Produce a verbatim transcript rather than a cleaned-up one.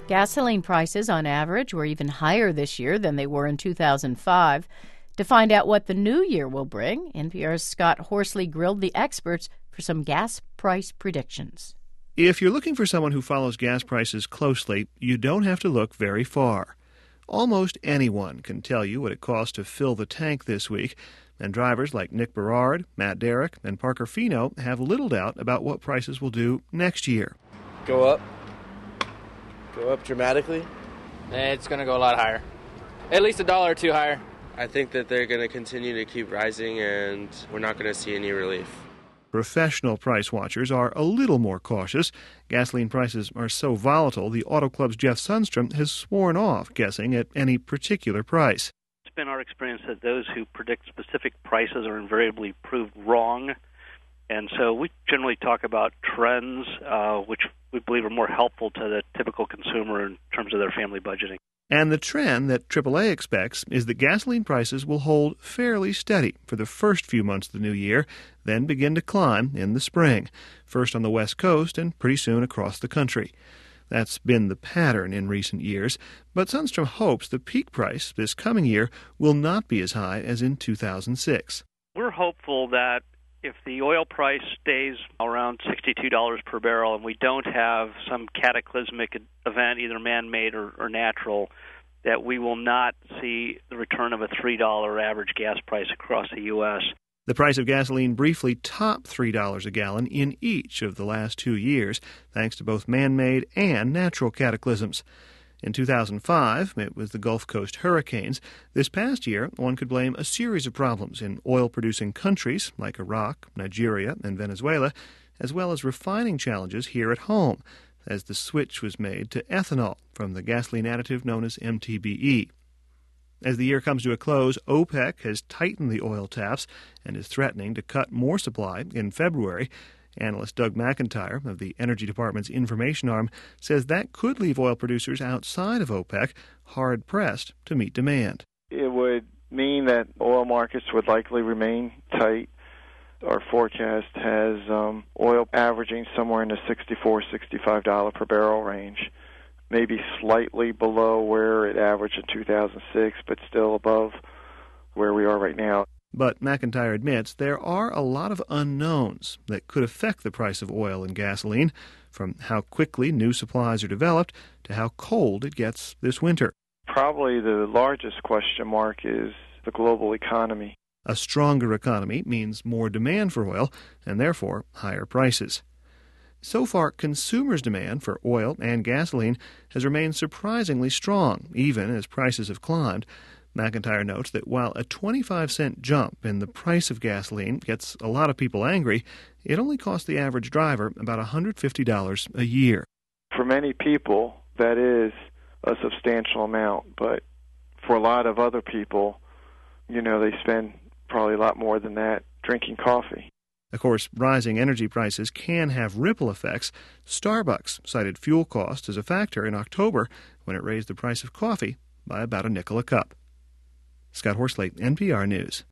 Gasoline prices, on average, were even higher this year than they were in two thousand five. To find out what the new year will bring, N P R's Scott Horsley grilled the experts for some gas price predictions. If you're looking for someone who follows gas prices closely, you don't have to look very far. Almost anyone can tell you what it costs to fill the tank this week, and drivers like Nick Berard, Matt Derrick, and Parker Fino have little doubt about what prices will do next year. Go up. Go up dramatically. It's going to go a lot higher. At least a dollar or two higher. I think that they're going to continue to keep rising, and we're not going to see any relief. Professional price watchers are a little more cautious. Gasoline prices are so volatile, the Auto Club's Jeff Sundstrom has sworn off guessing at any particular price. It's been our experience that those who predict specific prices are invariably proved wrong. And so we generally talk about trends, uh, which we believe are more helpful to the typical consumer in terms of their family budgeting. And the trend that triple A expects is that gasoline prices will hold fairly steady for the first few months of the new year, then begin to climb in the spring, first on the West Coast and pretty soon across the country. That's been the pattern in recent years, but Sundstrom hopes the peak price this coming year will not be as high as in two thousand six. We're hopeful that if the oil price stays around sixty-two dollars per barrel and we don't have some cataclysmic event, either man-made or, or natural, that we will not see the return of a three dollars average gas price across the U S. The price of gasoline briefly topped three dollars a gallon in each of the last two years, thanks to both man-made and natural cataclysms. In two thousand five, it was the Gulf Coast hurricanes. This past year, one could blame a series of problems in oil-producing countries like Iraq, Nigeria, and Venezuela, as well as refining challenges here at home, as the switch was made to ethanol from the gasoline additive known as M T B E. As the year comes to a close, OPEC has tightened the oil taps and is threatening to cut more supply in February. Analyst Doug McIntyre of the Energy Department's information arm says that could leave oil producers outside of OPEC hard-pressed to meet demand. It would mean that oil markets would likely remain tight. Our forecast has um, oil averaging somewhere in the sixty-four dollars, sixty-five dollars per barrel range, maybe slightly below where it averaged in two thousand six, but still above where we are right now. But McIntyre admits there are a lot of unknowns that could affect the price of oil and gasoline, from how quickly new supplies are developed to how cold it gets this winter. Probably the largest question mark is the global economy. A stronger economy means more demand for oil and therefore higher prices. So far, consumers' demand for oil and gasoline has remained surprisingly strong, even as prices have climbed. McIntyre notes that while a twenty-five cent jump in the price of gasoline gets a lot of people angry, it only costs the average driver about one hundred fifty dollars a year. For many people, that is a substantial amount, but for a lot of other people, you know, they spend probably a lot more than that drinking coffee. Of course, rising energy prices can have ripple effects. Starbucks cited fuel costs as a factor in October when it raised the price of coffee by about a nickel a cup. Scott Horsley, N P R News.